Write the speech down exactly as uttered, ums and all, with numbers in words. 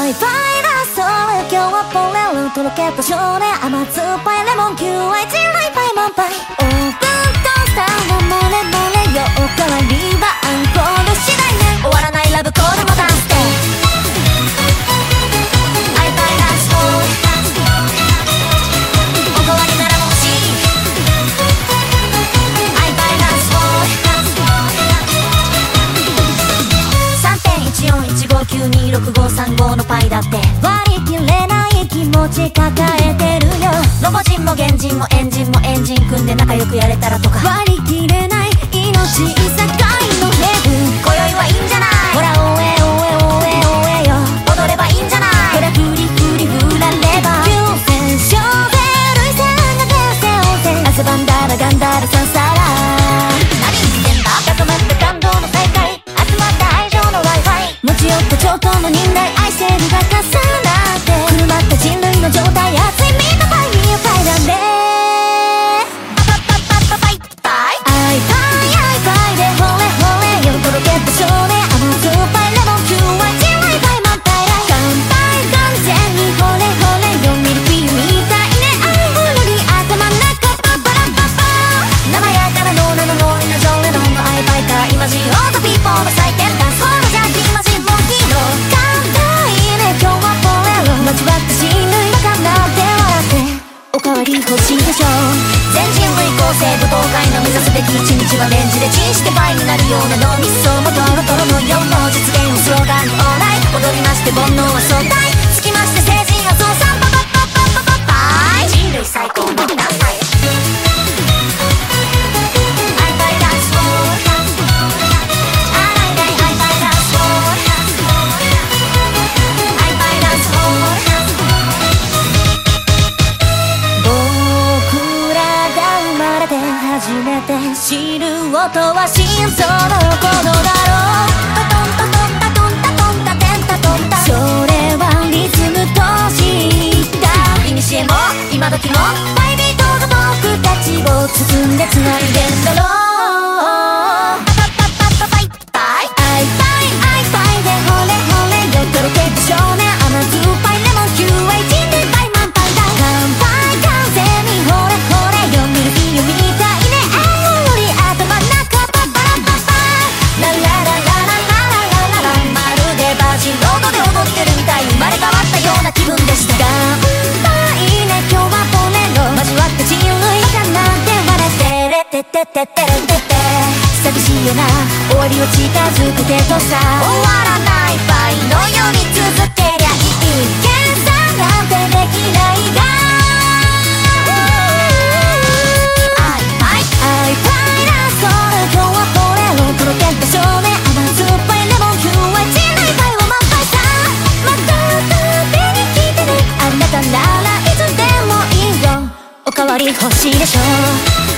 イパイだそれ今日はポレルとろけた少年甘酸っぱいレモンキューアイチライパイマンパイオープントースターはモレモレよおかわりはアンコール次第ね終わらないラブコールもダンスでアイパイダンスホールおかわりなら欲しいアイパイダンスホール さんてんいちよんいちごきゅうにろくごさんご のパイだって割り切れない気持ち抱えてるよロボ人も原人もエンジンもエンジン組んで仲良くやれたらとか割り切れない命いさかいのヘブン今宵はいいんじゃないほらおえおえおえおえよ踊ればいいんじゃないほらフリフリ振られば急戦勝で涙腺が手を背負って汗ばんだらガンダルサンサラ何言ってんだ高まった感動の再会集まった愛情の Wi-Fi 持ち寄った超高の忍耐愛せるが重なって狂まった人類の状態熱いみんなパイミーパイだねパパパパパパイパイアイパイアイパイでほれほれよとろけた少年甘酸っぱいレモンキューアイチライパイマンパイライ乾杯完全にほれほれよミルフィーユみたいね愛ほろり頭の中パパラパパ生やからのなののりなジョンレノンのアイパイか今人オートピーポーの祭典ダンスホールじゃ今人もヒーロー簡単いいね今日はポレロ交わった人類バカなって笑っておかわり欲しいでしょ全人類構成舞踏会の目指すべき一日はレンジでチンして倍になるような脳みそもトロトロのような実現をスローガンにオーライ踊りまして煩悩は相対つきまして成人は増産パパパパパパパイ人類最高のダンサイアイパイダンスホールあらいないアイパイダンスホールアイパイダンスホール僕らが生まれて初めて知る音は心臓の鼓動だろうタトンタトンタトンタトンタテンタトンタそれはリズムとした古も今時もバイビートが僕たちを包んで繋いでんだろうパパパパパパイパイアイパイアイパイでほれほれよとろけた少年甘酸っぱいレモンキューアイ人類パイマンパイだ乾杯完全にほれほれよミルフィーユみたいね愛ほろり頭の中パパラパパラララララララララまるでバージンロードで踊ってるみたい生まれ変わったような気分でした乾杯ね今日はポレロ交わった人類バカなんて笑ってれててててれてて寂しいよな終わりを近づくけどさ終わらないパイのように続けりゃいい計算なんてできないがアイパイアイパイだそれ今日はポレロとろけた少年甘酸っぱいレモンキューアイ人類パイを満杯さまた食べに来てねあなたならいつでもいいよおかわり欲しいでしょ